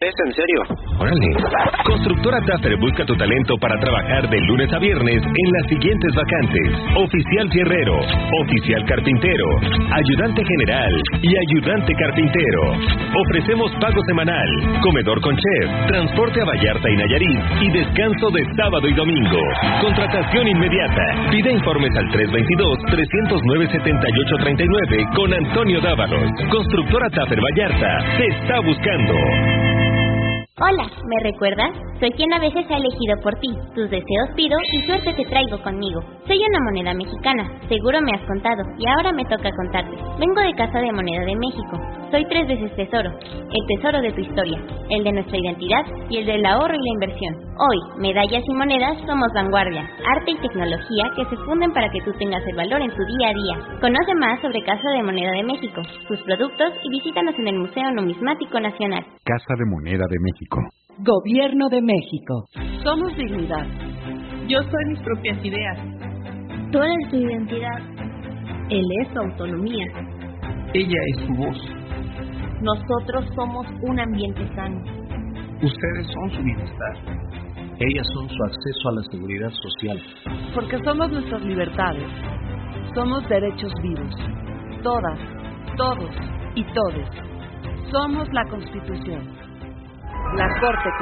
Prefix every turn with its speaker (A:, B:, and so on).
A: ¿Es en serio?
B: Órale. Constructora Taffer busca tu talento para trabajar de lunes a viernes en las siguientes vacantes: oficial fierrero, oficial carpintero, ayudante general y ayudante carpintero. Ofrecemos pago semanal, comedor con chef, transporte a Vallarta y Nayarit y descanso de sábado y domingo. Contratación inmediata. Pide informes al 322-309-7839 con Antonio Dávalos. Constructora Taffer Vallarta te está buscando.
C: Hola, ¿me recuerdas? Soy quien a veces ha elegido por ti. Tus deseos pido y suerte te traigo conmigo. Soy una moneda mexicana, seguro me has contado, y ahora me toca contarte. Vengo de Casa de Moneda de México. Soy 3 veces tesoro, el tesoro de tu historia, el de nuestra identidad y el del ahorro y la inversión. Hoy, medallas y monedas somos vanguardia, arte y tecnología que se funden para que tú tengas el valor en tu día a día. Conoce más sobre Casa de Moneda de México, sus productos y visítanos en el Museo Numismático Nacional.
D: Casa de Moneda de México.
E: Gobierno de México.
F: Somos dignidad. Yo soy mis propias ideas.
C: Tú eres tu identidad.
F: Él es su autonomía.
G: Ella es su voz.
F: Nosotros somos un ambiente sano.
G: Ustedes son su bienestar. Ellas son su acceso a la seguridad social.
E: Porque somos nuestras libertades. Somos derechos vivos. Todas, todos y todes. Somos la Constitución. La Corte